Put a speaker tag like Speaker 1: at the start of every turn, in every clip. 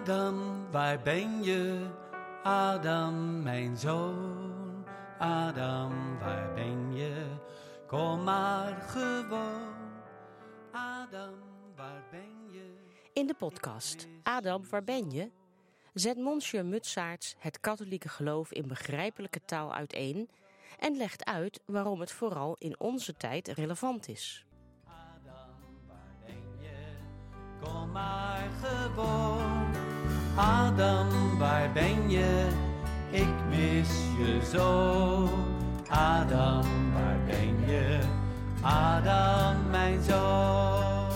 Speaker 1: Adam, waar ben je? Adam, mijn zoon. Adam, waar ben je? Kom maar gewoon. Adam, waar ben je?
Speaker 2: In de podcast Adam, waar ben je? Zet Monsieur Mutsaerts het katholieke geloof in begrijpelijke taal uiteen en legt uit waarom het vooral in onze tijd relevant is.
Speaker 1: Adam, waar ben je? Kom maar gewoon. Adam, waar ben je? Ik mis je zo. Adam, waar ben je? Adam, mijn zoon.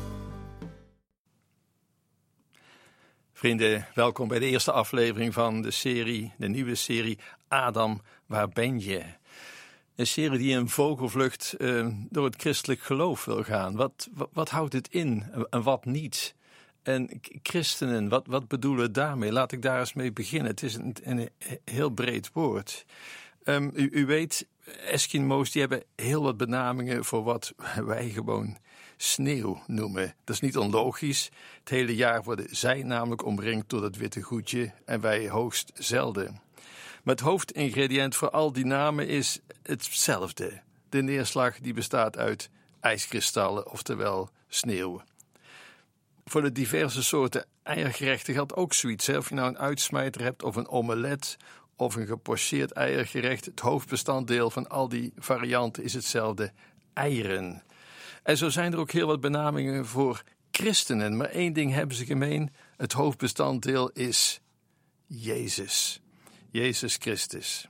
Speaker 3: Vrienden, welkom bij de eerste aflevering van de nieuwe serie Adam, waar ben je? Een serie die in vogelvlucht door het christelijk geloof wil gaan. Wat houdt het in en wat niet? En christenen, wat bedoelen we daarmee? Laat ik daar eens mee beginnen. Het is een heel breed woord. U weet, Eskimo's die hebben heel wat benamingen voor wat wij gewoon sneeuw noemen. Dat is niet onlogisch. Het hele jaar worden zij namelijk omringd door dat witte goedje en wij hoogst zelden. Maar het hoofdingrediënt voor al die namen is hetzelfde. De neerslag die bestaat uit ijskristallen, oftewel sneeuw. Voor de diverse soorten eiergerechten geldt ook zoiets. Of je nou een uitsmijter hebt of een omelet of een gepocheerd eiergerecht. Het hoofdbestanddeel van al die varianten is hetzelfde: eieren. En zo zijn er ook heel wat benamingen voor christenen. Maar één ding hebben ze gemeen: het hoofdbestanddeel is Jezus. Jezus Christus.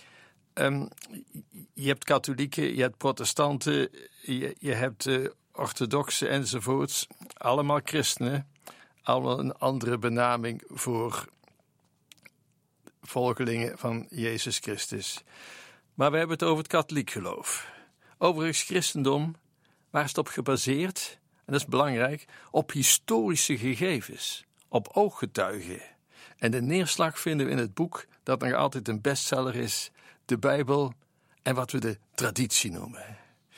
Speaker 3: Je hebt katholieken, je hebt protestanten, je hebt orthodoxen enzovoorts. Allemaal christenen. Allemaal een andere benaming voor volgelingen van Jezus Christus. Maar we hebben het over het katholiek geloof. Overigens, christendom, waar is het op gebaseerd? En dat is belangrijk, op historische gegevens, op ooggetuigen. En de neerslag vinden we in het boek dat nog altijd een bestseller is, de Bijbel en wat we de traditie noemen.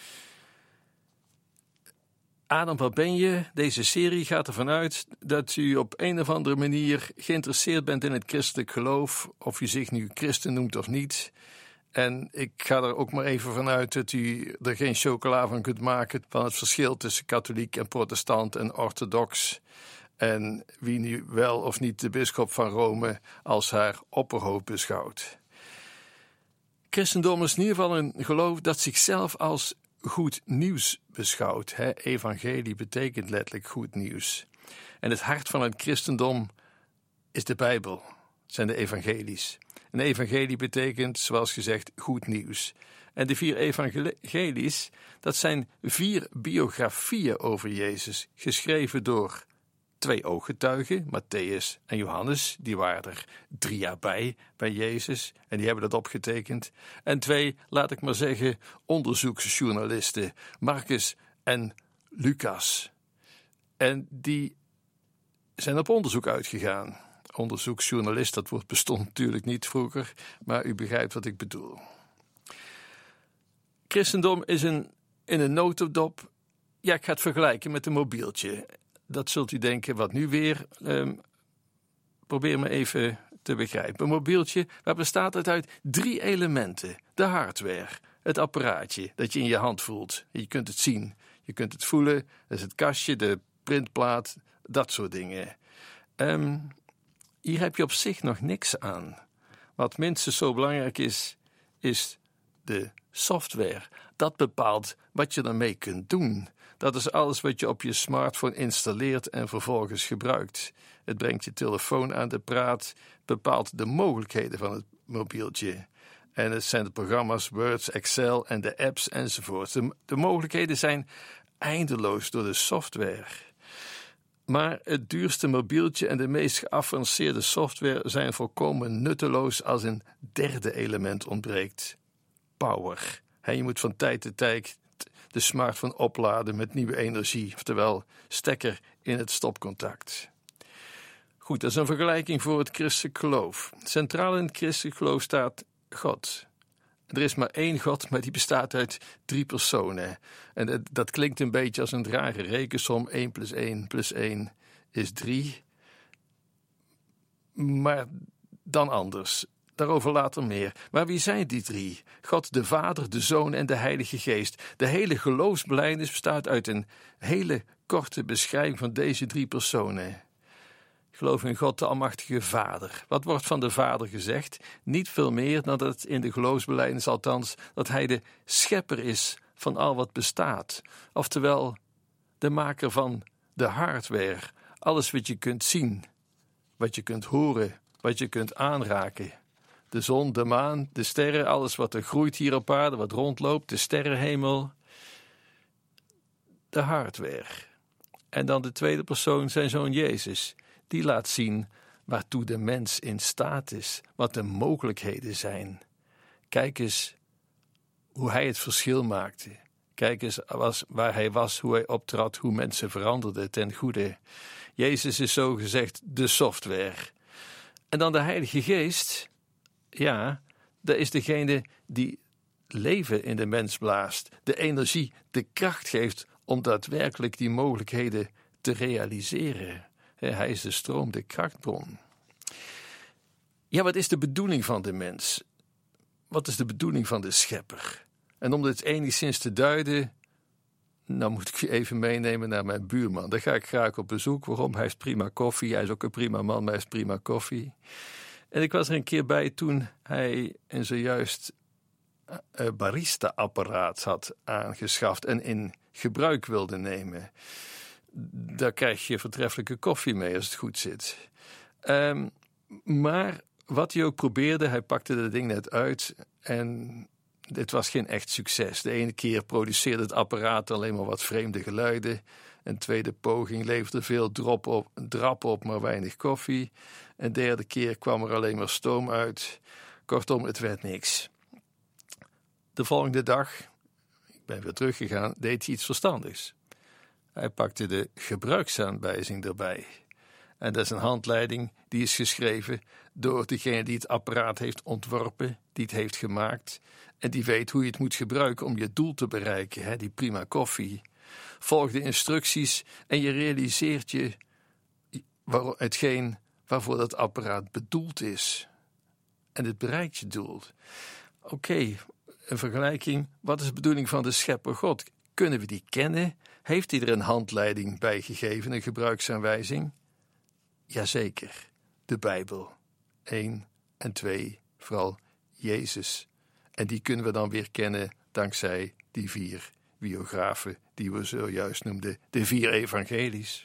Speaker 3: Adam, waar ben je? Deze serie gaat ervan uit dat u op een of andere manier geïnteresseerd bent in het christelijk geloof, of u zich nu christen noemt of niet. En ik ga er ook maar even vanuit dat u er geen chocola van kunt maken van het verschil tussen katholiek en protestant en orthodox. En wie nu wel of niet de bisschop van Rome als haar opperhoofd beschouwt. Christendom is in ieder geval een geloof dat zichzelf als goed nieuws beschouwt. Evangelie betekent letterlijk goed nieuws. En het hart van het christendom is de Bijbel, zijn de evangelies. Een evangelie betekent, zoals gezegd, goed nieuws. En de 4 evangelies, dat zijn 4 biografieën over Jezus, geschreven door 2 ooggetuigen, Mattheüs en Johannes. Die waren er 3 jaar bij Jezus en die hebben dat opgetekend. En 2, laat ik maar zeggen, onderzoeksjournalisten, Marcus en Lucas. En die zijn op onderzoek uitgegaan. Onderzoeksjournalist, dat woord bestond natuurlijk niet vroeger, maar u begrijpt wat ik bedoel. Christendom is in een notendop, ja, ik ga het vergelijken met een mobieltje. Dat zult u denken, wat nu weer? Probeer me even te begrijpen. Een mobieltje, waar bestaat uit 3 elementen. De hardware, het apparaatje dat je in je hand voelt. Je kunt het zien, je kunt het voelen. Dat is het kastje, de printplaat, dat soort dingen. Hier heb je op zich nog niks aan. Wat minstens zo belangrijk is de software. Dat bepaalt wat je ermee kunt doen. Dat is alles wat je op je smartphone installeert en vervolgens gebruikt. Het brengt je telefoon aan de praat, bepaalt de mogelijkheden van het mobieltje. En het zijn de programma's Word, Excel en de apps enzovoort. De mogelijkheden zijn eindeloos door de software. Maar het duurste mobieltje en de meest geavanceerde software zijn volkomen nutteloos als een 3e element ontbreekt: power. Je moet van tijd tot tijd de smartphone opladen met nieuwe energie, oftewel stekker in het stopcontact. Goed, dat is een vergelijking voor het christelijk geloof. Centraal in het christelijk geloof staat God. Er is maar 1 God, maar die bestaat uit 3 personen. En dat klinkt een beetje als een rare rekensom. 1 + 1 + 1 is 3. maar dan anders. Daarover later meer. Maar wie zijn die drie? God de Vader, de Zoon en de Heilige Geest. De hele geloofsbelijdenis bestaat uit een hele korte beschrijving van deze drie personen. Ik geloof in God de Almachtige Vader. Wat wordt van de Vader gezegd? Niet veel meer dan dat in de geloofsbelijdenis althans, dat hij de schepper is van al wat bestaat. Oftewel, de maker van de hardware. Alles wat je kunt zien, wat je kunt horen, wat je kunt aanraken. De zon, de maan, de sterren, alles wat er groeit hier op aarde, wat rondloopt, de sterrenhemel. De hardware. En dan de tweede persoon, zijn zoon Jezus. Die laat zien waartoe de mens in staat is, wat de mogelijkheden zijn. Kijk eens hoe hij het verschil maakte. Kijk eens waar hij was, hoe hij optrad, hoe mensen veranderden ten goede. Jezus is zogezegd de software. En dan de Heilige Geest, ja, dat is degene die leven in de mens blaast. De energie, de kracht geeft om daadwerkelijk die mogelijkheden te realiseren. Hij is de stroom, de krachtbron. Ja, wat is de bedoeling van de mens? Wat is de bedoeling van de schepper? En om dit enigszins te duiden, nou moet ik je even meenemen naar mijn buurman. Daar ga ik graag op bezoek. Waarom? Hij heeft prima koffie. Hij is ook een prima man, maar hij heeft prima koffie. En ik was er een keer bij toen hij een zojuist barista-apparaat had aangeschaft en in gebruik wilde nemen. Daar krijg je voortreffelijke koffie mee als het goed zit. Maar wat hij ook probeerde, hij pakte dat ding net uit en dit was geen echt succes. De ene keer produceerde het apparaat alleen maar wat vreemde geluiden. Een tweede poging leverde veel drap op, maar weinig koffie. Een derde keer kwam er alleen maar stoom uit. Kortom, het werd niks. De volgende dag, ik ben weer teruggegaan, deed hij iets verstandigs. Hij pakte de gebruiksaanwijzing erbij. En dat is een handleiding die is geschreven door degene die het apparaat heeft ontworpen, die het heeft gemaakt en die weet hoe je het moet gebruiken om je doel te bereiken, die prima koffie. Volg de instructies en je realiseert je hetgeen waarvoor dat apparaat bedoeld is. En het bereikt je doel. Oké, een vergelijking. Wat is de bedoeling van de schepper God? Kunnen we die kennen? Heeft hij er een handleiding bij gegeven, een gebruiksaanwijzing? Jazeker, de Bijbel. 1 en 2, vooral Jezus. En die kunnen we dan weer kennen dankzij die 4 biografen die we zojuist noemden, de 4 evangelies.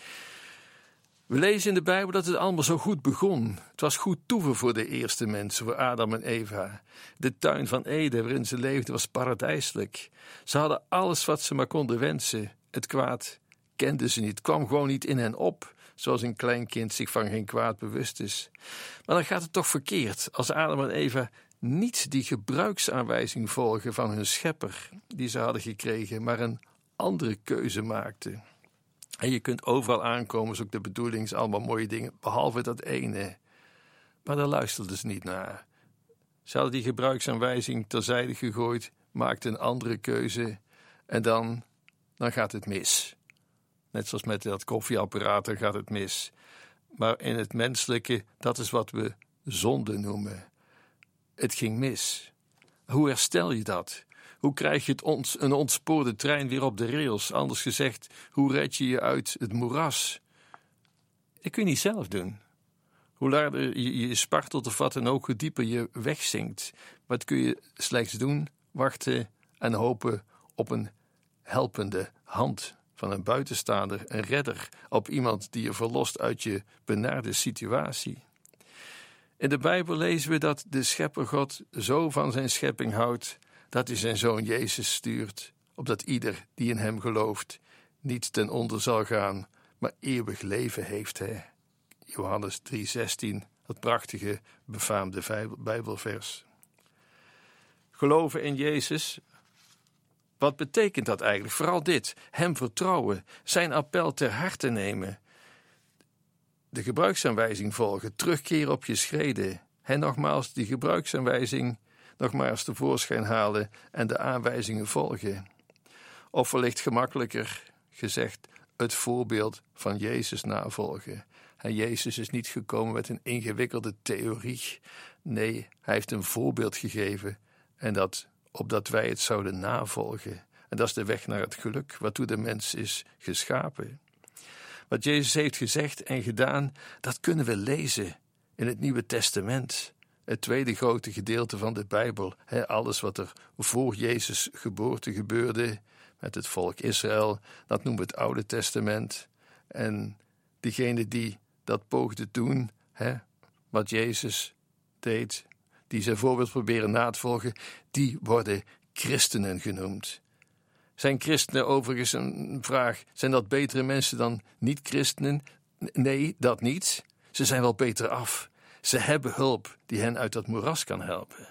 Speaker 3: We lezen in de Bijbel dat het allemaal zo goed begon. Het was goed toeven voor de eerste mensen, voor Adam en Eva. De tuin van Eden waarin ze leefden was paradijselijk. Ze hadden alles wat ze maar konden wensen. Het kwaad kenden ze niet, het kwam gewoon niet in hen op, zoals een klein kind zich van geen kwaad bewust is. Maar dan gaat het toch verkeerd als Adam en Eva niet die gebruiksaanwijzing volgen van hun schepper die ze hadden gekregen, maar een andere keuze maakten. En je kunt overal aankomen, is ook de bedoeling, is allemaal mooie dingen, behalve dat ene. Maar daar luisterden ze niet naar. Ze hadden die gebruiksaanwijzing terzijde gegooid, maakten een andere keuze en dan gaat het mis. Net zoals met dat koffieapparaat, dan gaat het mis. Maar in het menselijke, dat is wat we zonde noemen. Het ging mis. Hoe herstel je dat? Hoe krijg je een ontspoorde trein weer op de rails? Anders gezegd, hoe red je je uit het moeras? Dat kun je niet zelf doen. Hoe harder je spartelt of wat dan ook, hoe dieper je wegzinkt. Wat kun je slechts doen? Wachten en hopen op een helpende hand van een buitenstaander, een redder, op iemand die je verlost uit je benarde situatie. In de Bijbel lezen we dat de schepper God zo van zijn schepping houdt dat hij zijn zoon Jezus stuurt, opdat ieder die in hem gelooft niet ten onder zal gaan, maar eeuwig leven heeft. Johannes 3,16, dat prachtige, befaamde Bijbelvers. Geloven in Jezus, wat betekent dat eigenlijk? Vooral dit, hem vertrouwen, zijn appel ter harte nemen, de gebruiksaanwijzing volgen, terugkeren op je schreden. En nogmaals, die gebruiksaanwijzing nogmaals tevoorschijn halen en de aanwijzingen volgen. Of wellicht gemakkelijker gezegd, het voorbeeld van Jezus navolgen. Jezus is niet gekomen met een ingewikkelde theorie. Nee, hij heeft een voorbeeld gegeven en dat opdat wij het zouden navolgen. En dat is de weg naar het geluk, waartoe de mens is geschapen. Wat Jezus heeft gezegd en gedaan, dat kunnen we lezen in het Nieuwe Testament. Het tweede grote gedeelte van de Bijbel. Alles wat er voor Jezus' geboorte gebeurde met het volk Israël, dat noemen we het Oude Testament. En diegenen die dat poogden doen, wat Jezus deed, die zijn voorbeeld proberen na te volgen, die worden christenen genoemd. Zijn christenen overigens een vraag, zijn dat betere mensen dan niet-christenen? Nee, dat niet. Ze zijn wel beter af. Ze hebben hulp die hen uit dat moeras kan helpen.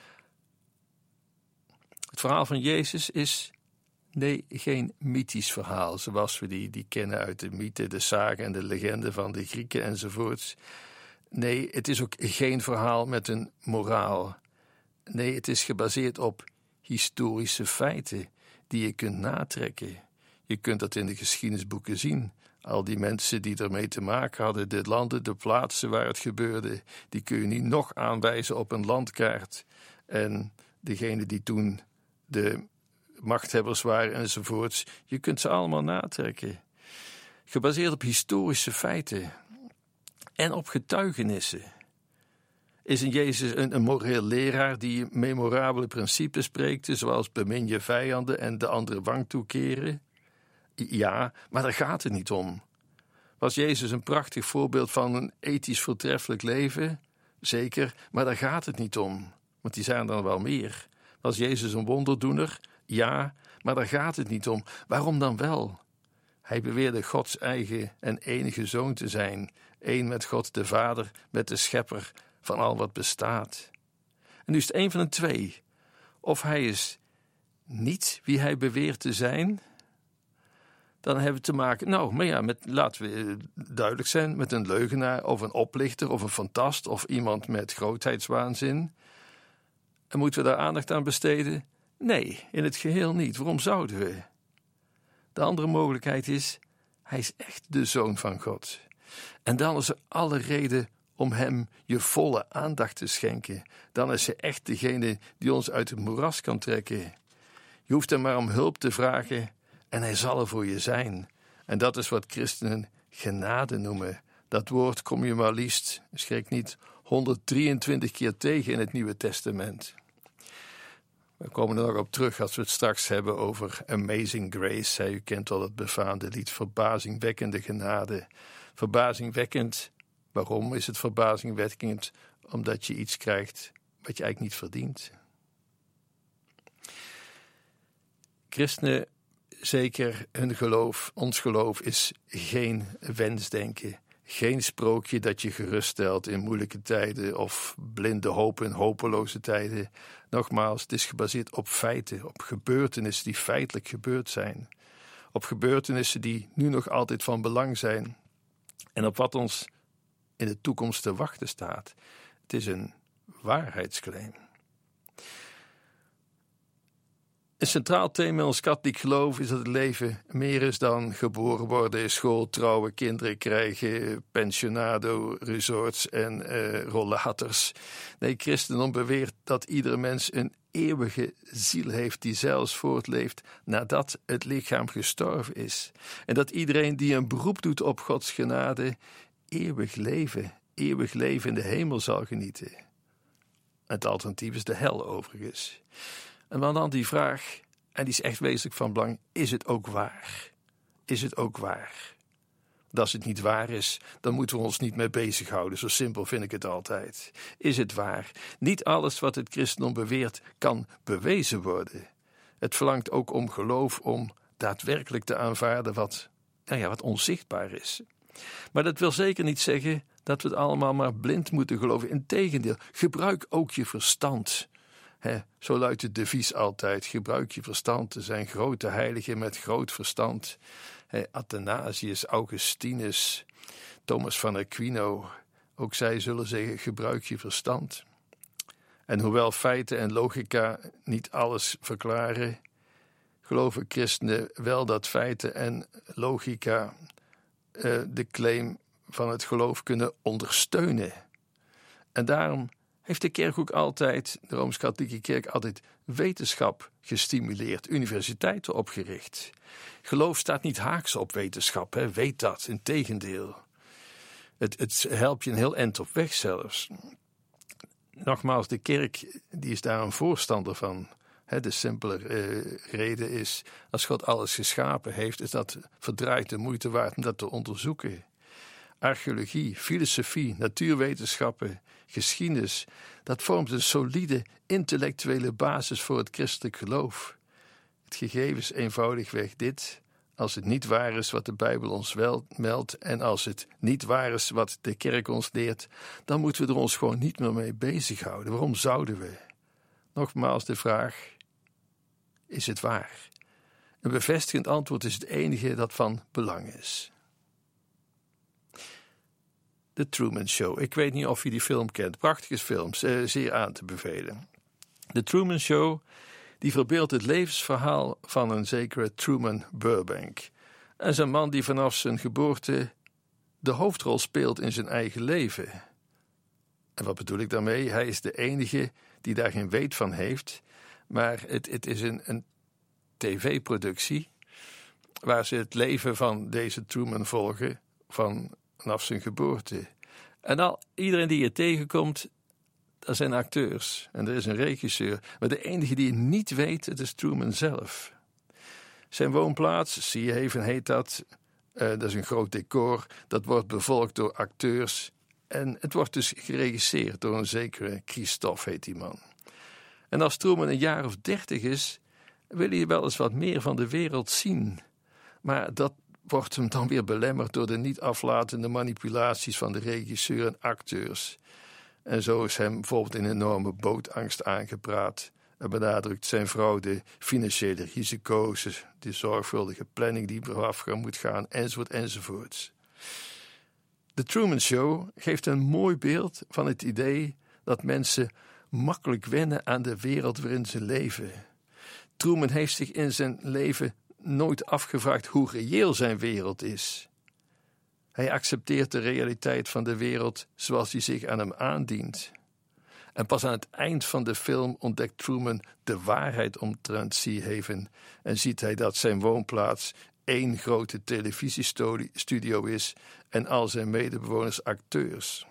Speaker 3: Het verhaal van Jezus is geen mythisch verhaal, zoals we die kennen uit de mythe, de sagen en de legenden van de Grieken enzovoorts. Nee, het is ook geen verhaal met een moraal. Nee, het is gebaseerd op historische feiten die je kunt natrekken. Je kunt dat in de geschiedenisboeken zien. Al die mensen die ermee te maken hadden, de landen, de plaatsen waar het gebeurde, die kun je nu nog aanwijzen op een landkaart. En degenen die toen de machthebbers waren enzovoorts, je kunt ze allemaal natrekken. Gebaseerd op historische feiten en op getuigenissen. Is een Jezus een moreel leraar die memorabele principes spreekt, zoals bemin je vijanden en de andere wang toekeren? Ja, maar daar gaat het niet om. Was Jezus een prachtig voorbeeld van een ethisch voortreffelijk leven? Zeker, maar daar gaat het niet om, want die zijn er wel meer. Was Jezus een wonderdoener? Ja, maar daar gaat het niet om. Waarom dan wel? Hij beweerde Gods eigen en enige zoon te zijn, één met God de Vader, met de schepper van al wat bestaat. En nu is het een van de twee. Of hij is niet wie hij beweert te zijn, dan hebben we te maken, laten we duidelijk zijn, met een leugenaar of een oplichter of een fantast of iemand met grootheidswaanzin. En moeten we daar aandacht aan besteden? Nee, in het geheel niet. Waarom zouden we? De andere mogelijkheid is, hij is echt de Zoon van God. En dan is er alle reden om hem je volle aandacht te schenken. Dan is hij echt degene die ons uit het moeras kan trekken. Je hoeft hem maar om hulp te vragen en hij zal er voor je zijn. En dat is wat christenen genade noemen. Dat woord kom je maar liefst, schrik niet, 123 keer tegen in het Nieuwe Testament. We komen er nog op terug als we het straks hebben over Amazing Grace. U kent al het befaamde lied, verbazingwekkende genade. Verbazingwekkend. Waarom is het verbazingwekkend? Omdat je iets krijgt wat je eigenlijk niet verdient. Christenen, zeker hun geloof, ons geloof is geen wensdenken. Geen sprookje dat je geruststelt in moeilijke tijden of blinde hoop in hopeloze tijden. Nogmaals, het is gebaseerd op feiten, op gebeurtenissen die feitelijk gebeurd zijn. Op gebeurtenissen die nu nog altijd van belang zijn. En op wat ons in de toekomst te wachten staat. Het is een waarheidsclaim. Een centraal thema in ons katholiek geloof is dat het leven meer is dan geboren worden, school, trouwen, kinderen krijgen, pensionado, resorts en rollators. Nee, christendom beweert dat iedere mens een eeuwige ziel heeft die zelfs voortleeft nadat het lichaam gestorven is. En dat iedereen die een beroep doet op Gods genade eeuwig leven in de hemel zal genieten. Het alternatief is de hel overigens. En dan die vraag, en die is echt wezenlijk van belang, is het ook waar? Is het ook waar? Als het niet waar is, dan moeten we ons niet mee bezighouden. Zo simpel vind ik het altijd. Is het waar? Niet alles wat het christendom beweert kan bewezen worden. Het verlangt ook om geloof, om daadwerkelijk te aanvaarden wat onzichtbaar is. Maar dat wil zeker niet zeggen dat we het allemaal maar blind moeten geloven. Integendeel, gebruik ook je verstand. Zo luidt het devies altijd, gebruik je verstand. Er zijn grote heiligen met groot verstand. Athanasius, Augustinus, Thomas van Aquino. Ook zij zullen zeggen, gebruik je verstand. En hoewel feiten en logica niet alles verklaren, geloven christenen wel dat feiten en logica de claim van het geloof kunnen ondersteunen. En daarom heeft de kerk ook altijd, de Rooms-Katholieke Kerk, altijd wetenschap gestimuleerd, universiteiten opgericht. Geloof staat niet haaks op wetenschap, hè? Weet dat, integendeel. Het helpt je een heel eind op weg zelfs. Nogmaals, de kerk die is daar een voorstander van. De simpele reden is, als God alles geschapen heeft, is dat verdraaid de moeite waard om dat te onderzoeken. Archeologie, filosofie, natuurwetenschappen, geschiedenis, dat vormt een solide intellectuele basis voor het christelijk geloof. Het gegeven is eenvoudigweg dit: als het niet waar is wat de Bijbel ons wel meldt en als het niet waar is wat de kerk ons leert, dan moeten we er ons gewoon niet meer mee bezighouden. Waarom zouden we? Nogmaals de vraag: is het waar? Een bevestigend antwoord is het enige dat van belang is. The Truman Show. Ik weet niet of je die film kent. Prachtige films, zeer aan te bevelen. The Truman Show, die verbeeldt het levensverhaal van een zekere Truman Burbank. En is een man die vanaf zijn geboorte de hoofdrol speelt in zijn eigen leven. En wat bedoel ik daarmee? Hij is de enige die daar geen weet van heeft. Maar het is een tv-productie waar ze het leven van deze Truman volgen vanaf zijn geboorte. En iedereen die je tegenkomt, dat zijn acteurs. En er is een regisseur. Maar de enige die het niet weet, het is Truman zelf. Zijn woonplaats, Seahaven heet dat. Dat is een groot decor. Dat wordt bevolkt door acteurs. En het wordt dus geregisseerd door een zekere Christophe, heet die man. En als Truman een jaar of 30 is, wil hij wel eens wat meer van de wereld zien. Maar dat wordt hem dan weer belemmerd door de niet aflatende manipulaties van de regisseur en acteurs. En zo is hem bijvoorbeeld een enorme bootangst aangepraat. En benadrukt zijn vrouw de financiële risico's, de zorgvuldige planning die vooraf moet gaan, enzovoort, enzovoorts. The Truman Show geeft een mooi beeld van het idee dat mensen makkelijk wennen aan de wereld waarin ze leven. Truman heeft zich in zijn leven nooit afgevraagd hoe reëel zijn wereld is. Hij accepteert de realiteit van de wereld zoals die zich aan hem aandient. En pas aan het eind van de film ontdekt Truman de waarheid omtrent Seahaven en ziet hij dat zijn woonplaats één grote televisiestudio is en al zijn medebewoners acteurs.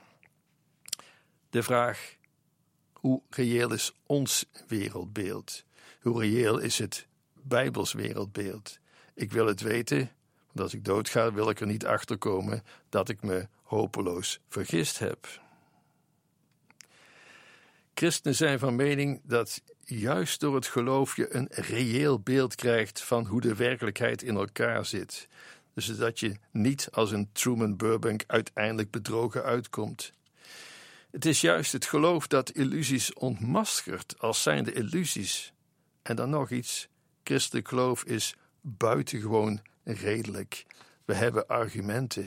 Speaker 3: De vraag: hoe reëel is ons wereldbeeld? Hoe reëel is het Bijbels wereldbeeld? Ik wil het weten, want als ik doodga wil ik er niet achter komen dat ik me hopeloos vergist heb. Christenen zijn van mening dat juist door het geloof je een reëel beeld krijgt van hoe de werkelijkheid in elkaar zit. Dus dat je niet als een Truman Burbank uiteindelijk bedrogen uitkomt. Het is juist het geloof dat illusies ontmaskert als zijnde illusies. En dan nog iets: christelijk geloof is buitengewoon redelijk. We hebben argumenten.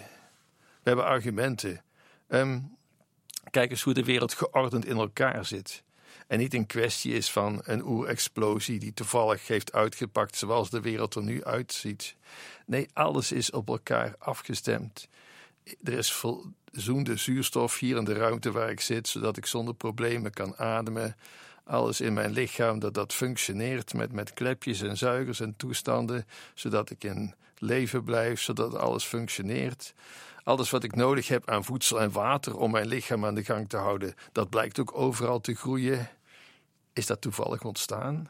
Speaker 3: Kijk eens hoe de wereld geordend in elkaar zit. En niet een kwestie is van een oerexplosie die toevallig heeft uitgepakt zoals de wereld er nu uitziet. Nee, alles is op elkaar afgestemd. Er is voldoende zuurstof hier in de ruimte waar ik zit, zodat ik zonder problemen kan ademen. Alles in mijn lichaam dat functioneert met klepjes en zuigers en toestanden, zodat ik in leven blijf, zodat alles functioneert. Alles wat ik nodig heb aan voedsel en water om mijn lichaam aan de gang te houden, dat blijkt ook overal te groeien. Is dat toevallig ontstaan?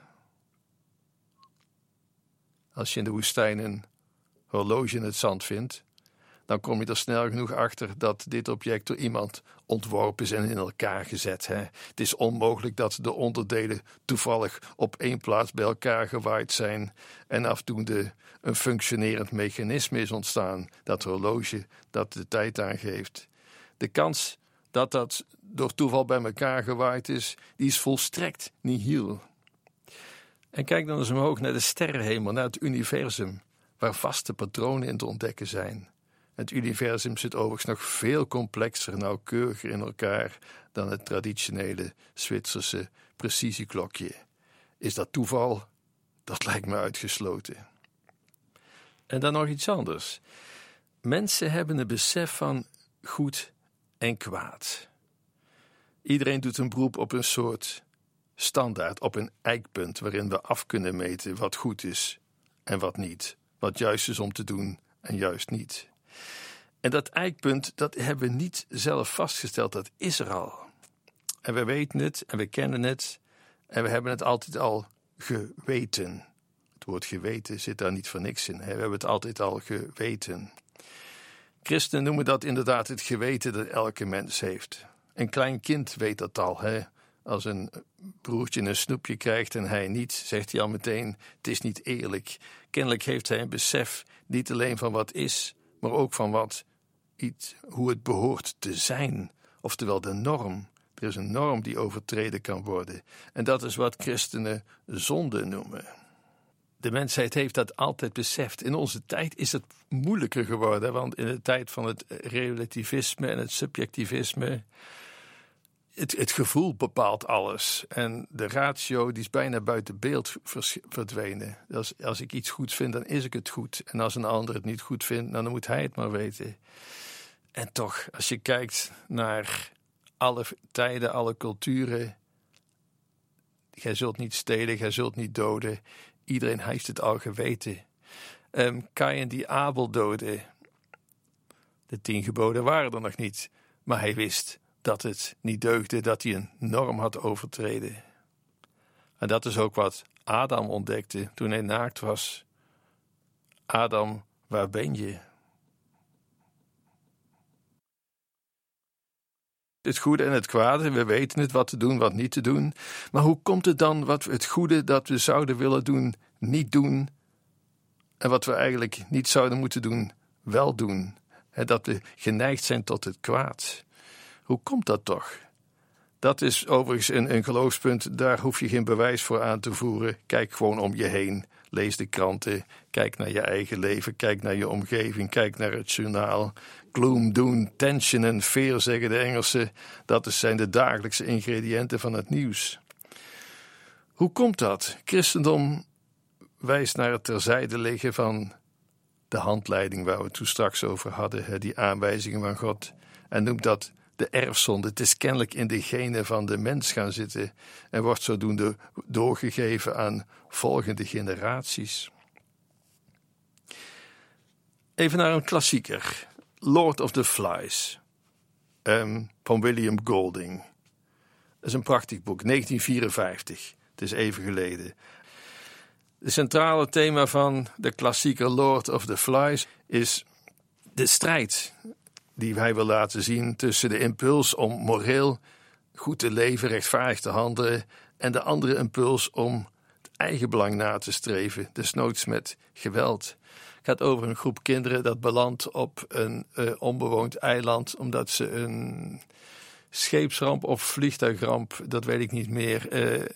Speaker 3: Als je in de woestijn een horloge in het zand vindt, dan kom je er snel genoeg achter dat dit object door iemand ontworpen is en in elkaar gezet. Het is onmogelijk dat de onderdelen toevallig op één plaats bij elkaar gewaaid zijn en afdoende een functionerend mechanisme is ontstaan, dat horloge dat de tijd aangeeft. De kans dat dat door toeval bij elkaar gewaaid is, die is volstrekt nihil. En kijk dan eens omhoog naar de sterrenhemel, naar het universum, waar vaste patronen in te ontdekken zijn. Het universum zit overigens nog veel complexer en nauwkeuriger in elkaar dan het traditionele Zwitserse precisieklokje. Is dat toeval? Dat lijkt me uitgesloten. En dan nog iets anders. Mensen hebben een besef van goed en kwaad. Iedereen doet een beroep op een soort standaard, op een eikpunt waarin we af kunnen meten wat goed is en wat niet. Wat juist is om te doen en juist niet. En dat eikpunt, dat hebben we niet zelf vastgesteld, dat is er al. En we weten het en we kennen het en we hebben het altijd al geweten. Het woord geweten zit daar niet voor niks in. We hebben het altijd al geweten. Christenen noemen dat inderdaad het geweten dat elke mens heeft. Een klein kind weet dat al. Als een broertje een snoepje krijgt en hij niet, zegt hij al meteen, het is niet eerlijk. Kennelijk heeft hij een besef niet alleen van wat is, maar ook van hoe het behoort te zijn. Oftewel de norm. Er is een norm die overtreden kan worden. En dat is wat christenen zonde noemen. De mensheid heeft dat altijd beseft. In onze tijd is het moeilijker geworden, want in de tijd van het relativisme en het subjectivisme, het gevoel bepaalt alles. En de ratio die is bijna buiten beeld verdwenen. Als ik iets goed vind, dan is ik het goed. En als een ander het niet goed vindt, dan moet hij het maar weten. En toch, als je kijkt naar alle tijden, alle culturen, gij zult niet stelen, gij zult niet doden. Iedereen heeft het al geweten. Kaïn die Abel doodde. De 10 geboden waren er nog niet. Maar hij wist dat het niet deugde, dat hij een norm had overtreden. En dat is ook wat Adam ontdekte toen hij naakt was. Adam, waar ben je? Het goede en het kwade, we weten het, wat te doen, wat niet te doen. Maar hoe komt het dan wat het goede dat we zouden willen doen, niet doen? En wat we eigenlijk niet zouden moeten doen, wel doen? Dat we geneigd zijn tot het kwaad. Hoe komt dat toch? Dat is overigens een geloofspunt, daar hoef je geen bewijs voor aan te voeren. Kijk gewoon om je heen, lees de kranten, kijk naar je eigen leven, kijk naar je omgeving, kijk naar het journaal. Gloom, doom, tension en fear, zeggen de Engelsen, dat zijn de dagelijkse ingrediënten van het nieuws. Hoe komt dat? Christendom wijst naar het terzijde liggen van de handleiding waar we het toen straks over hadden, die aanwijzingen van God, en noemt dat de erfzonde. Het is kennelijk in de genen van de mens gaan zitten en wordt zodoende doorgegeven aan volgende generaties. Even naar een klassieker. Lord of the Flies van William Golding. Dat is een prachtig boek, 1954. Het is even geleden. Het centrale thema van de klassieker Lord of the Flies is de strijd die hij wil laten zien tussen de impuls om moreel goed te leven, rechtvaardig te handelen, en de andere impuls om het eigen belang na te streven, desnoods met geweld. Het gaat over een groep kinderen dat belandt op een onbewoond eiland, omdat ze een scheepsramp of vliegtuigramp, dat weet ik niet meer,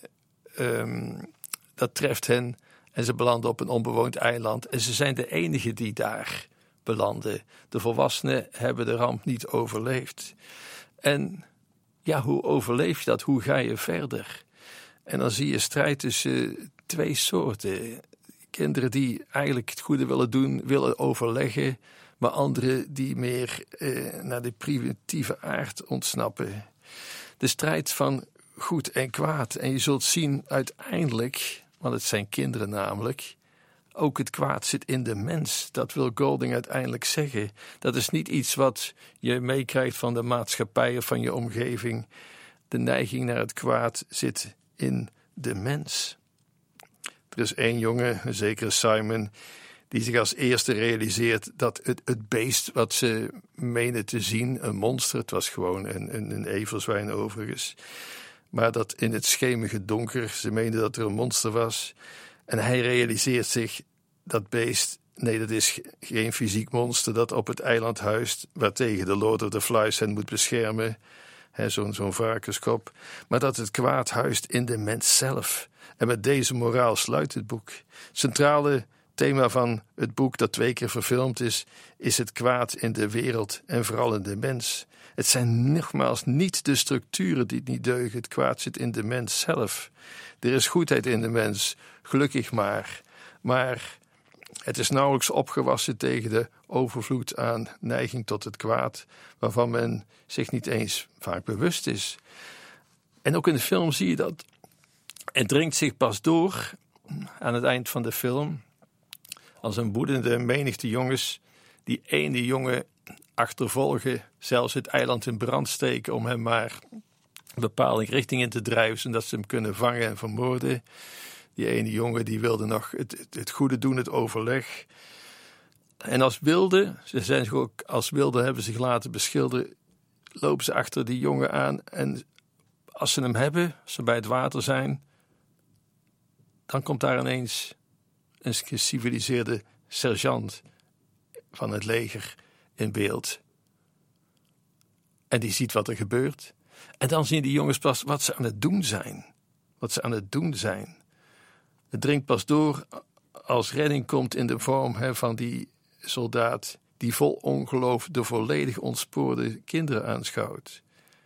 Speaker 3: dat treft hen en ze belanden op een onbewoond eiland. En ze zijn de enigen die daar belanden. De volwassenen hebben de ramp niet overleefd. En ja, hoe overleef je dat? Hoe ga je verder? En dan zie je strijd tussen 2 soorten. Kinderen die eigenlijk het goede willen doen, willen overleggen, maar anderen die meer naar de primitieve aard ontsnappen. De strijd van goed en kwaad. En je zult zien uiteindelijk, want het zijn kinderen namelijk, ook het kwaad zit in de mens. Dat wil Golding uiteindelijk zeggen. Dat is niet iets wat je meekrijgt van de maatschappij of van je omgeving. De neiging naar het kwaad zit in de mens. Er is 1 jongen, een zekere Simon, die zich als eerste realiseert dat het beest wat ze menen te zien, een monster, het was gewoon een everzwijn overigens, maar dat in het schemige donker, ze meenden dat er een monster was. En hij realiseert zich, dat beest, nee, dat is geen fysiek monster dat op het eiland huist, waartegen de Lord of the Flies hen moet beschermen, zo'n varkenskop, maar dat het kwaad huist in de mens zelf. En met deze moraal sluit het boek. Het centrale thema van het boek, dat 2 keer verfilmd is het kwaad in de wereld en vooral in de mens. Het zijn nogmaals niet de structuren die niet deugen. Het kwaad zit in de mens zelf. Er is goedheid in de mens, gelukkig maar. Maar Het is nauwelijks opgewassen tegen de overvloed aan neiging tot het kwaad, waarvan men zich niet eens vaak bewust is. En ook in de film zie je dat. Het dringt zich pas door aan het eind van de film, als een woedende menigte jongens die ene jongen achtervolgen, zelfs het eiland in brand steken om hem maar een bepaalde richting in te drijven, zodat ze hem kunnen vangen en vermoorden. Die ene jongen die wilde nog het goede doen, het overleg. En als wilden, ze zijn zich ook als wilden, hebben zich laten beschilderen, lopen ze achter die jongen aan. En als ze hem hebben, als ze bij het water zijn, dan komt daar ineens een geciviliseerde sergeant van het leger in beeld. En die ziet wat er gebeurt. En dan zien die jongens pas wat ze aan het doen zijn. Wat ze aan het doen zijn. Het dringt pas door als redding komt in de vorm van die soldaat die vol ongeloof de volledig ontspoorde kinderen aanschouwt.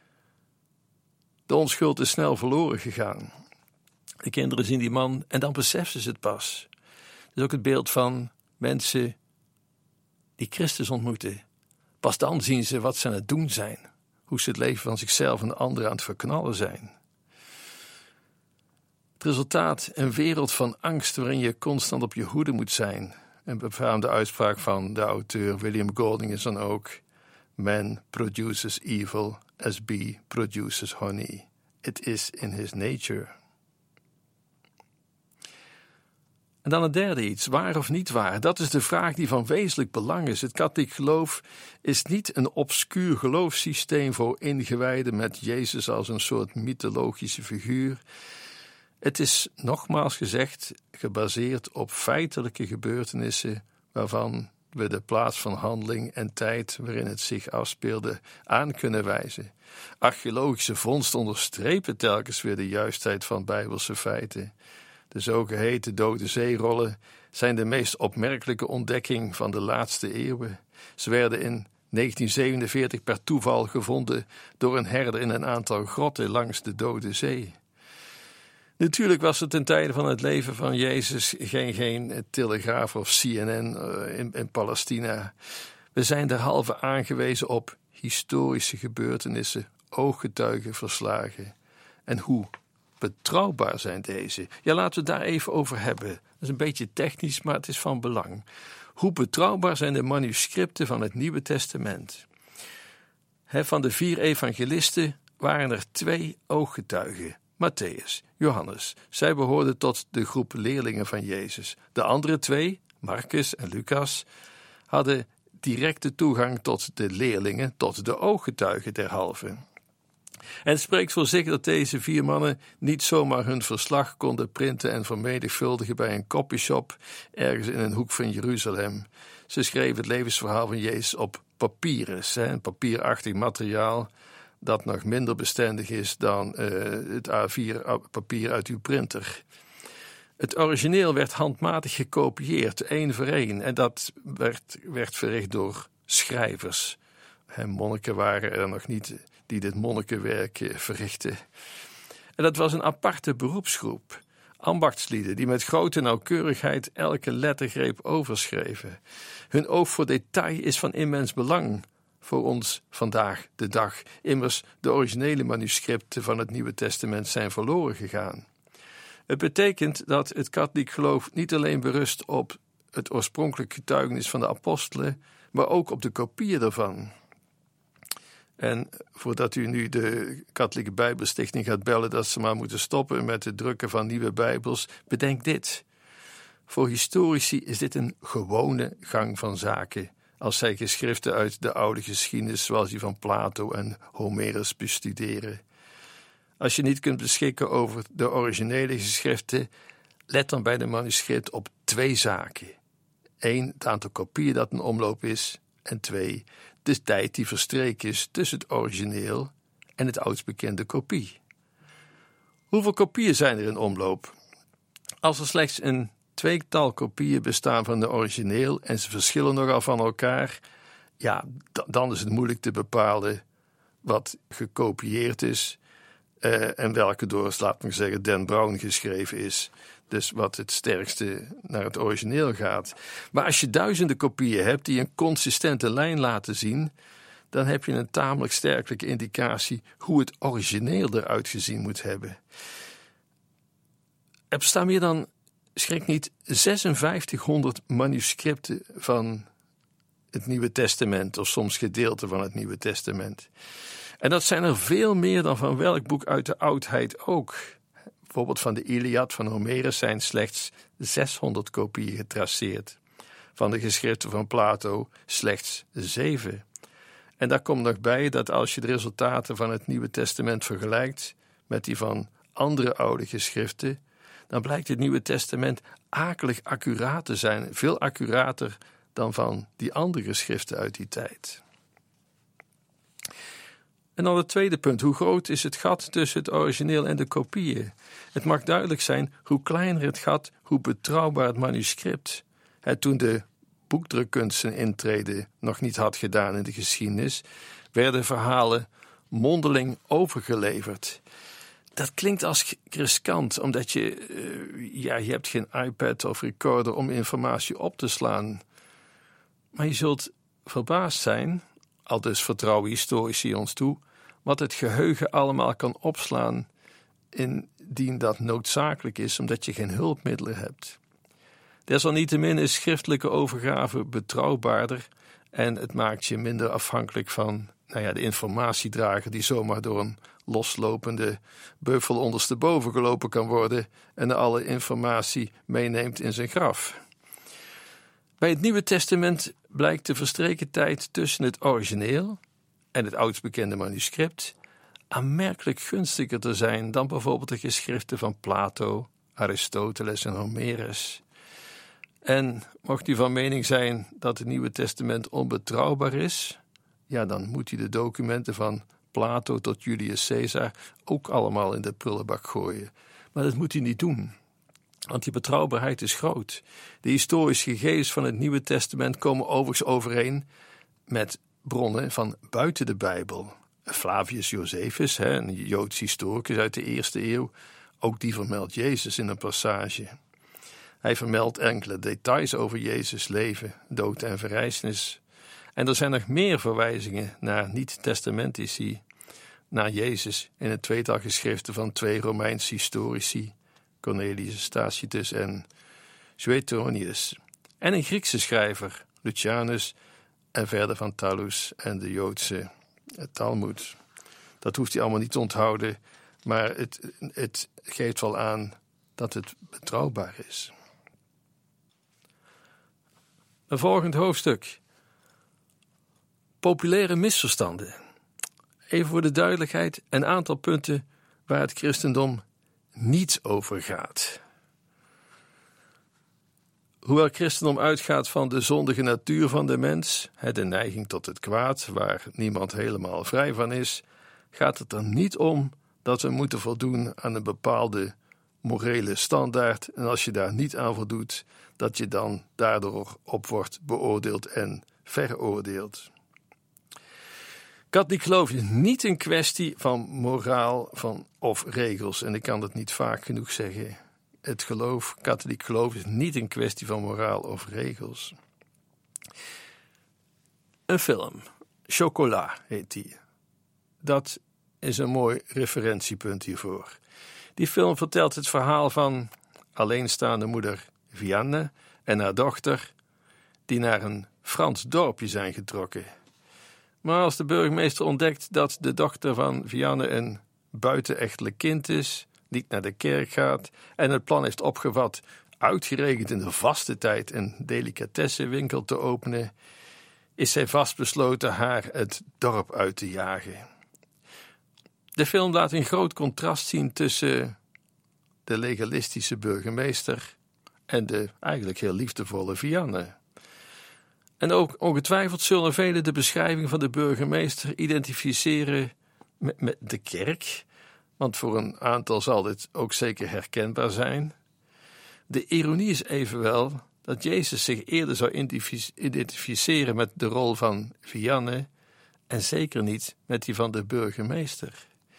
Speaker 3: De onschuld is snel verloren gegaan. De kinderen zien die man en dan beseffen ze het pas. Het is ook het beeld van mensen die Christus ontmoeten. Pas dan zien ze wat ze aan het doen zijn. Hoe ze het leven van zichzelf en de anderen aan het verknallen zijn. Het resultaat, een wereld van angst waarin je constant op je hoede moet zijn. Een befaamde uitspraak van de auteur William Golding is dan ook: Man produces evil as bee produces honey. It is in his nature. En dan het derde iets, waar of niet waar? Dat is de vraag die van wezenlijk belang is. Het katholiek geloof is niet een obscuur geloofssysteem voor ingewijden met Jezus als een soort mythologische figuur. Het is, nogmaals gezegd, gebaseerd op feitelijke gebeurtenissen waarvan we de plaats van handeling en tijd waarin het zich afspeelde aan kunnen wijzen. Archeologische vondsten onderstrepen telkens weer de juistheid van bijbelse feiten. De zogeheten Dode Zeerollen zijn de meest opmerkelijke ontdekking van de laatste eeuwen. Ze werden in 1947 per toeval gevonden door een herder in een aantal grotten langs de Dode Zee. Natuurlijk was er ten tijde van het leven van Jezus geen Telegraaf of CNN in Palestina. We zijn derhalve aangewezen op historische gebeurtenissen, ooggetuigenverslagen. En hoe betrouwbaar zijn deze? Ja, laten we het daar even over hebben. Dat is een beetje technisch, maar het is van belang. Hoe betrouwbaar zijn de manuscripten van het Nieuwe Testament? Van de 4 evangelisten waren er 2 ooggetuigen. Matthäus, Johannes. Zij behoorden tot de groep leerlingen van Jezus. De andere 2, Marcus en Lucas, hadden directe toegang tot de leerlingen, tot de ooggetuigen derhalve. En het spreekt voor zich dat deze 4 mannen niet zomaar hun verslag konden printen en vermenigvuldigen bij een copyshop ergens in een hoek van Jeruzalem. Ze schreven het levensverhaal van Jezus op papyrus, een papierachtig materiaal dat nog minder bestendig is dan het A4-papier uit uw printer. Het origineel werd handmatig gekopieerd, 1 voor 1, en dat werd verricht door schrijvers. Monniken waren er nog niet die dit monnikenwerk verrichtten. En dat was een aparte beroepsgroep. Ambachtslieden die met grote nauwkeurigheid elke lettergreep overschreven. Hun oog voor detail is van immens belang voor ons vandaag de dag. Immers, de originele manuscripten van het Nieuwe Testament zijn verloren gegaan. Het betekent dat het katholiek geloof niet alleen berust op het oorspronkelijke getuigenis van de apostelen, maar ook op de kopieën daarvan. En voordat u nu de Katholieke Bijbelstichting gaat bellen dat ze maar moeten stoppen met het drukken van nieuwe Bijbels, bedenk dit. Voor historici is dit een gewone gang van zaken, als zij geschriften uit de oude geschiedenis zoals die van Plato en Homerus bestuderen. Als je niet kunt beschikken over de originele geschriften, let dan bij de manuscript op 2 zaken. 1, het aantal kopieën dat in omloop is, en 2, de tijd die verstreken is tussen het origineel en het oudst bekende kopie. Hoeveel kopieën zijn er in omloop? Als er slechts een 2-tal kopieën bestaan van de origineel en ze verschillen nogal van elkaar, ja, dan is het moeilijk te bepalen wat gekopieerd is En welke door, laat me zeggen, Dan Brown geschreven is. Dus wat het sterkste naar het origineel gaat. Maar als je duizenden kopieën hebt die een consistente lijn laten zien, dan heb je een tamelijk sterke indicatie hoe het origineel eruit gezien moet hebben. Er bestaan meer dan, schrik niet, 5600 manuscripten van het Nieuwe Testament, of soms gedeelten van het Nieuwe Testament. En dat zijn er veel meer dan van welk boek uit de oudheid ook. Bijvoorbeeld van de Iliad van Homerus zijn slechts 600 kopieën getraceerd. Van de geschriften van Plato slechts 7. En daar komt nog bij dat als je de resultaten van het Nieuwe Testament vergelijkt met die van andere oude geschriften, dan blijkt het Nieuwe Testament akelig accuraat te zijn, veel accurater dan van die andere geschriften uit die tijd. En dan het tweede punt, hoe groot is het gat tussen het origineel en de kopieën? Het mag duidelijk zijn, hoe kleiner het gat, hoe betrouwbaar het manuscript. Toen de boekdrukkunst zijn intrede nog niet had gedaan in de geschiedenis, werden verhalen mondeling overgeleverd. Dat klinkt als riskant, omdat je hebt geen iPad of recorder om informatie op te slaan. Maar je zult verbaasd zijn, aldus vertrouwen historici ons toe, wat het geheugen allemaal kan opslaan indien dat noodzakelijk is, omdat je geen hulpmiddelen hebt. Desalniettemin is schriftelijke overgave betrouwbaarder en het maakt je minder afhankelijk van de informatiedrager die zomaar door een loslopende buffel ondersteboven gelopen kan worden en alle informatie meeneemt in zijn graf. Bij het Nieuwe Testament blijkt de verstreken tijd tussen het origineel en het oudst bekende manuscript aanmerkelijk gunstiger te zijn dan bijvoorbeeld de geschriften van Plato, Aristoteles en Homerus. En mocht u van mening zijn dat het Nieuwe Testament onbetrouwbaar is, dan moet u de documenten van Plato tot Julius Caesar ook allemaal in de prullenbak gooien. Maar dat moet u niet doen, want die betrouwbaarheid is groot. De historische gegevens van het Nieuwe Testament komen overigens overeen met bronnen van buiten de Bijbel. Flavius Josephus, een Joods historicus uit de 1e eeuw, ook die vermeldt Jezus in een passage. Hij vermeldt enkele details over Jezus' leven, dood en verrijzenis. En er zijn nog meer verwijzingen naar niet-testamentici, naar Jezus in het tweetal geschriften van 2 Romeinse historici, Cornelius Tacitus en Suetonius, en een Griekse schrijver, Lucianus, en verder van Thallus en de Joodse Talmud. Dat hoeft hij allemaal niet te onthouden, maar het geeft wel aan dat het betrouwbaar is. Een volgend hoofdstuk. Populaire misverstanden. Even voor de duidelijkheid, een aantal punten waar het christendom niet over gaat. Hoewel het christendom uitgaat van de zondige natuur van de mens, de neiging tot het kwaad, waar niemand helemaal vrij van is, gaat het er niet om dat we moeten voldoen aan een bepaalde morele standaard en als je daar niet aan voldoet, dat je dan daardoor op wordt beoordeeld en veroordeeld. Katholiek geloof is niet een kwestie van moraal of regels en ik kan dat niet vaak genoeg zeggen. Katholiek geloof is niet een kwestie van moraal of regels. Een film, Chocolat heet die. Dat is een mooi referentiepunt hiervoor. Die film vertelt het verhaal van alleenstaande moeder Vianne en haar dochter die naar een Frans dorpje zijn getrokken. Maar als de burgemeester ontdekt dat de dochter van Vianne een buitenechtelijk kind is, niet naar de kerk gaat en het plan heeft opgevat uitgerekend in de vaste tijd een delicatessenwinkel te openen, is zij vastbesloten haar het dorp uit te jagen. De film laat een groot contrast zien tussen de legalistische burgemeester en de eigenlijk heel liefdevolle Vianne. En ook ongetwijfeld zullen velen de beschrijving van de burgemeester identificeren met de kerk, want voor een aantal zal dit ook zeker herkenbaar zijn. De ironie is evenwel dat Jezus zich eerder zou identificeren met de rol van Vianne en zeker niet met die van de burgemeester.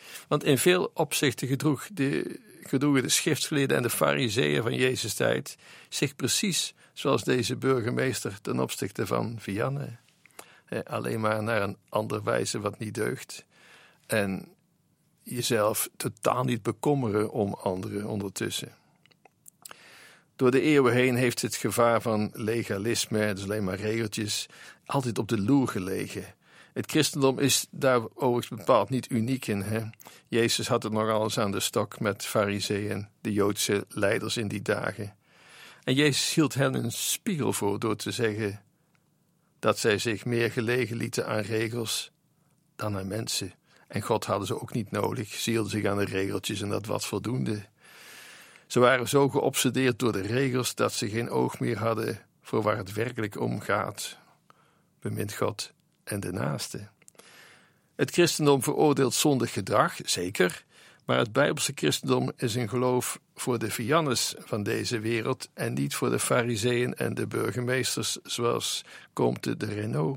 Speaker 3: Want in veel opzichten gedroegen de schriftgeleerden en de farizeeën van Jezus' tijd zich precies zoals deze burgemeester ten opzichte van Vianney. Alleen maar naar een andere wijze wat niet deugt. En jezelf totaal niet bekommeren om anderen ondertussen. Door de eeuwen heen heeft het gevaar van legalisme, dus alleen maar regeltjes, altijd op de loer gelegen. Het christendom is daar overigens bepaald niet uniek in. Hè? Jezus had het nogal eens aan de stok met farizeeën, de Joodse leiders in die dagen. En Jezus hield hen een spiegel voor door te zeggen dat zij zich meer gelegen lieten aan regels dan aan mensen. En God hadden ze ook niet nodig. Ze hielden zich aan de regeltjes en dat was voldoende. Ze waren zo geobsedeerd door de regels dat ze geen oog meer hadden voor waar het werkelijk om gaat. Bemint God en de naaste. Het christendom veroordeelt zondig gedrag, zeker, maar het Bijbelse christendom is een geloof voor de Viannes van deze wereld en niet voor de farizeeën en de burgemeesters zoals Comte de Renault.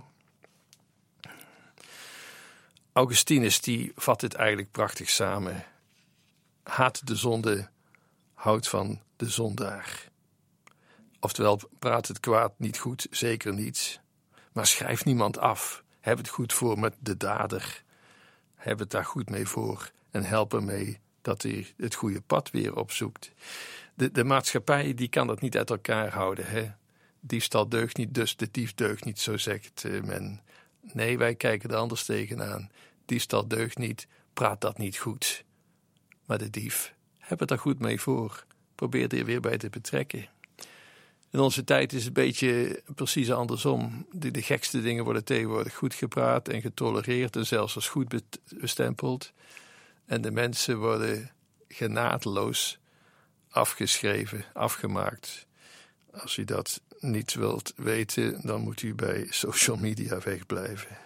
Speaker 3: Augustinus die vat dit eigenlijk prachtig samen. Haat de zonde, houdt van de zondaar. Oftewel, praat het kwaad niet goed, zeker niet. Maar schrijf niemand af. Heb het goed voor met de dader. Heb het daar goed mee voor en help ermee dat hij het goede pad weer opzoekt. De maatschappij die kan dat niet uit elkaar houden. Hè? Diefstal deugt niet, dus de dief deugt niet, zo zegt men. Nee, wij kijken er anders tegenaan. Diefstal deugt niet, praat dat niet goed. Maar de dief, heb het er goed mee voor. Probeer er weer bij te betrekken. In onze tijd is het een beetje precies andersom. De gekste dingen worden tegenwoordig goed gepraat en getolereerd en zelfs als goed bestempeld. En de mensen worden genadeloos afgeschreven, afgemaakt. Als u dat niet wilt weten, dan moet u bij social media wegblijven.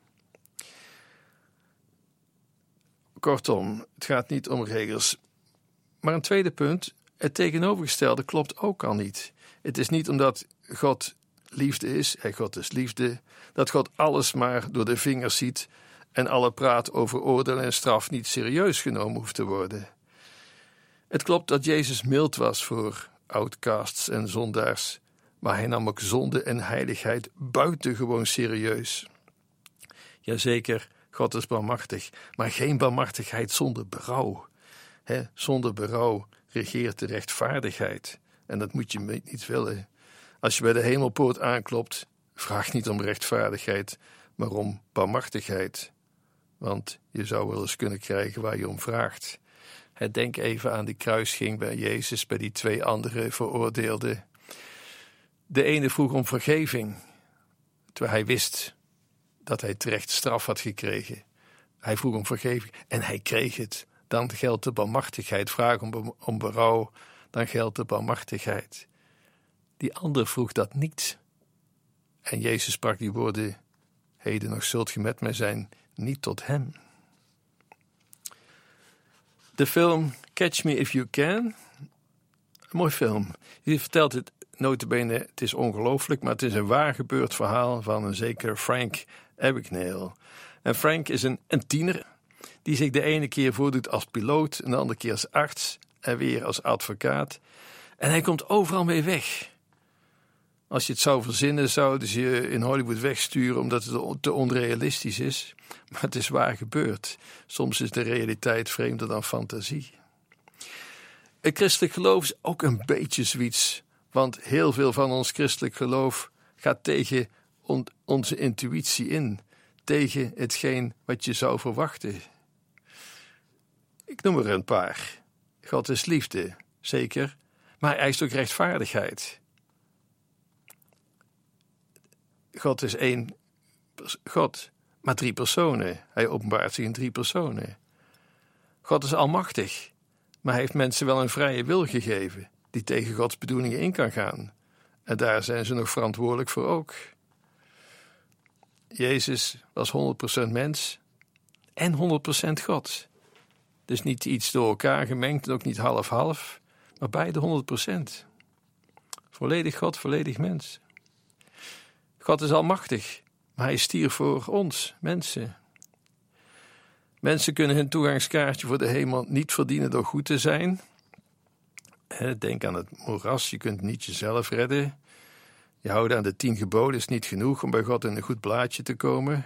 Speaker 3: Kortom, het gaat niet om regels. Maar een tweede punt, het tegenovergestelde klopt ook al niet. Het is niet omdat God liefde is, God is liefde, dat God alles maar door de vingers ziet en alle praat over oordeel en straf niet serieus genomen hoeft te worden. Het klopt dat Jezus mild was voor outcasts en zondaars, maar hij nam ook zonde en heiligheid buitengewoon serieus. Jazeker, God is barmhartig, maar geen barmhartigheid zonder berouw. Zonder berouw regeert de rechtvaardigheid. En dat moet je niet willen. Als je bij de hemelpoort aanklopt, vraag niet om rechtvaardigheid, maar om barmhartigheid. Want je zou wel eens kunnen krijgen waar je om vraagt. Denk even aan die kruising bij Jezus, bij die twee andere veroordeelden. De ene vroeg om vergeving, terwijl hij wist dat hij terecht straf had gekregen. Hij vroeg om vergeving en hij kreeg het. Dan geldt de barmhartigheid. Vraag om berouw, dan geldt de barmhartigheid. Die ander vroeg dat niet. En Jezus sprak die woorden: heden nog zult ge met mij zijn, niet tot hem. De film Catch Me If You Can, een mooi film. Die vertelt het nota bene, het is ongelooflijk, maar het is een waar gebeurd verhaal van een zeker Frank Abagnale. En Frank is een tiener die zich de ene keer voordoet als piloot, en de andere keer als arts en weer als advocaat. En hij komt overal mee weg. Als je het zou verzinnen, zouden ze je in Hollywood wegsturen omdat het te onrealistisch is. Maar het is waar gebeurd. Soms is de realiteit vreemder dan fantasie. Het christelijk geloof is ook een beetje zoiets. Want heel veel van ons christelijk geloof gaat tegen onze intuïtie in. Tegen hetgeen wat je zou verwachten. Ik noem er een paar. God is liefde, zeker. Maar hij eist ook rechtvaardigheid. God is één God, maar 3 personen. Hij openbaart zich in 3 personen. God is almachtig, maar hij heeft mensen wel een vrije wil gegeven die tegen Gods bedoelingen in kan gaan. En daar zijn ze nog verantwoordelijk voor ook. Jezus was 100% mens en 100% God. Dus niet iets door elkaar gemengd en ook niet half-half, maar beide 100%. Volledig God, volledig mens. God is almachtig, maar hij stierf voor ons, mensen. Mensen kunnen hun toegangskaartje voor de hemel niet verdienen door goed te zijn. Denk aan het moeras, je kunt niet jezelf redden. Je houden aan de 10 geboden is niet genoeg om bij God in een goed blaadje te komen.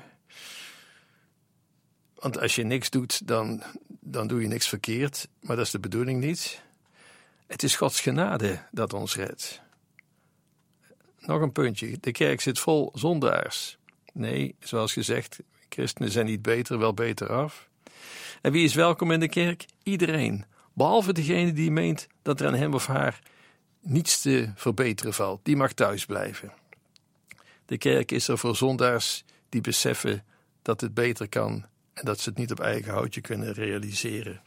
Speaker 3: Want als je niks doet, dan doe je niks verkeerd. Maar dat is de bedoeling niet. Het is Gods genade dat ons redt. Nog een puntje. De kerk zit vol zondaars. Nee, zoals gezegd, christenen zijn niet beter, wel beter af. En wie is welkom in de kerk? Iedereen. Behalve degene die meent dat er aan hem of haar niets te verbeteren valt. Die mag thuis blijven. De kerk is er voor zondaars die beseffen dat het beter kan en dat ze het niet op eigen houtje kunnen realiseren.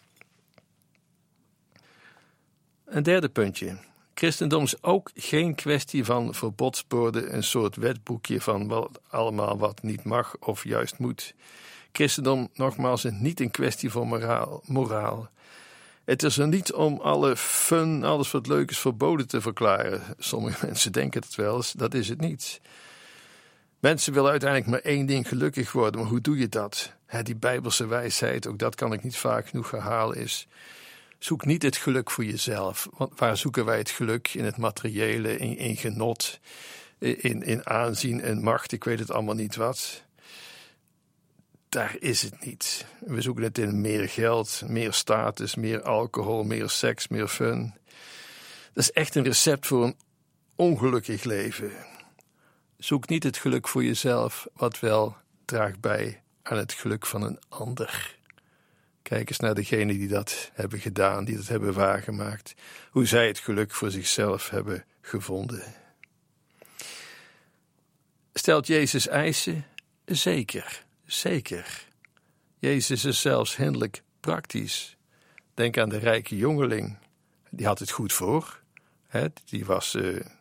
Speaker 3: Een derde puntje. Christendom is ook geen kwestie van verbodsborden, een soort wetboekje van wat niet mag of juist moet. Christendom, nogmaals, is niet een kwestie van moraal. Het is er niet om alle fun, alles wat leuk is, verboden te verklaren. Sommige mensen denken het wel eens, dat is het niet. Mensen willen uiteindelijk maar één ding, gelukkig worden. Maar hoe doe je dat? Die Bijbelse wijsheid, ook dat kan ik niet vaak genoeg herhalen, is: zoek niet het geluk voor jezelf. Want waar zoeken wij het geluk? In het materiële, in genot, in aanzien en macht, ik weet het allemaal niet wat. Daar is het niet. We zoeken het in meer geld, meer status, meer alcohol, meer seks, meer fun. Dat is echt een recept voor een ongelukkig leven. Zoek niet het geluk voor jezelf, wat wel draagt bij aan het geluk van een ander. Kijk eens naar degenen die dat hebben gedaan, die dat hebben waargemaakt. Hoe zij het geluk voor zichzelf hebben gevonden. Stelt Jezus eisen? Zeker. Zeker. Jezus is zelfs hinderlijk praktisch. Denk aan de rijke jongeling. Die had het goed voor. Die was,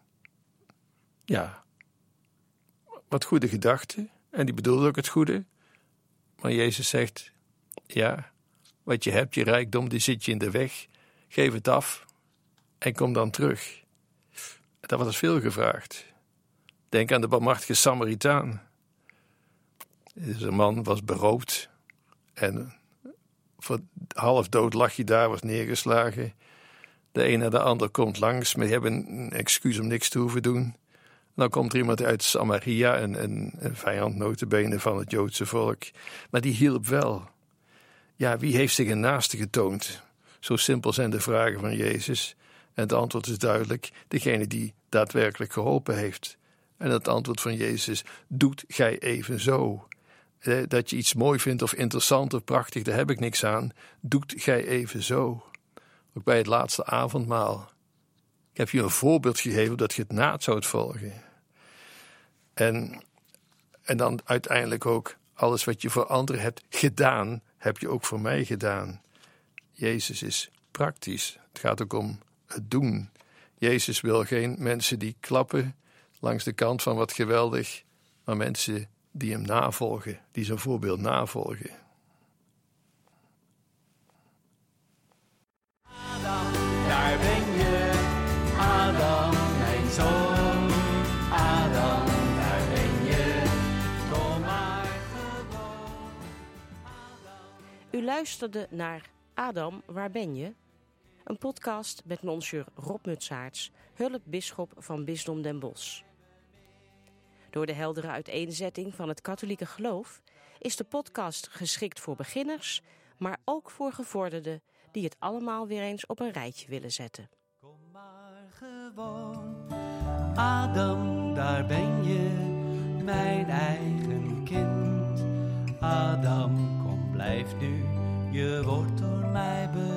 Speaker 3: wat goede gedachten. En die bedoelde ook het goede. Maar Jezus zegt, ja, wat je hebt, je rijkdom, die zit je in de weg. Geef het af en kom dan terug. Dat was veel gevraagd. Denk aan de barmhartige Samaritaan. Deze man was beroofd en voor half dood lag hij daar, was neergeslagen. De een na de ander komt langs, maar die hebben een excuus om niks te hoeven doen. Dan komt er iemand uit Samaria, een vijand nota bene van het Joodse volk. Maar die hielp wel. Ja, wie heeft zich een naaste getoond? Zo simpel zijn de vragen van Jezus. En het antwoord is duidelijk, degene die daadwerkelijk geholpen heeft. En het antwoord van Jezus, doet gij evenzo. Dat je iets mooi vindt of interessant of prachtig, daar heb ik niks aan. Doet gij evenzo. Ook bij het laatste avondmaal. Ik heb je een voorbeeld gegeven dat je het na zou volgen. En dan uiteindelijk ook alles wat je voor anderen hebt gedaan, heb je ook voor mij gedaan. Jezus is praktisch. Het gaat ook om het doen. Jezus wil geen mensen die klappen langs de kant van wat geweldig, maar mensen die hem navolgen, die zijn voorbeeld navolgen.
Speaker 1: Adam, daar ben je, Adam, mijn zoon. Adam, daar ben je, kom maar gewoon.
Speaker 2: U luisterde naar Adam, waar ben je? Een podcast met monsieur Rob Mutsaerts, hulpbisschop van Bisdom Den Bosch. Door de heldere uiteenzetting van het katholieke geloof is de podcast geschikt voor beginners, maar ook voor gevorderden die het allemaal weer eens op een rijtje willen zetten.
Speaker 1: Kom maar gewoon, Adam, daar ben je, mijn eigen kind. Adam, kom, blijf nu, je wordt door mij